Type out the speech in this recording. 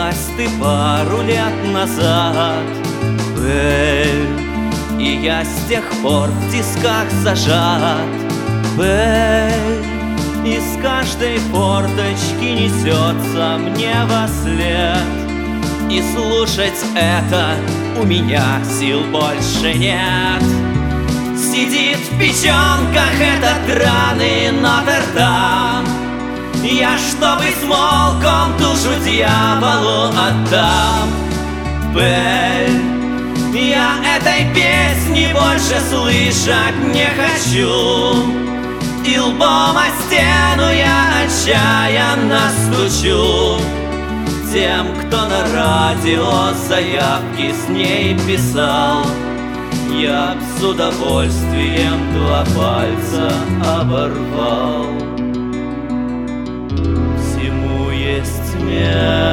родилась ты пару лет назад, Бель, и я с тех пор в тисках зажат, Бель, из каждой форточки несется мне вослед, и слушать это у меня сил больше нет. Сидит в печенках этот драный Нотр-Дам, я, чтобы смолк, он душу дьяволу отдам. Бель, я этой песни больше слышать не хочу, и лбом о стену я отчаянно стучу. Тем, кто на радио заявки с ней писал, я б с удовольствием 2 пальца оборвал. Всему есть мера.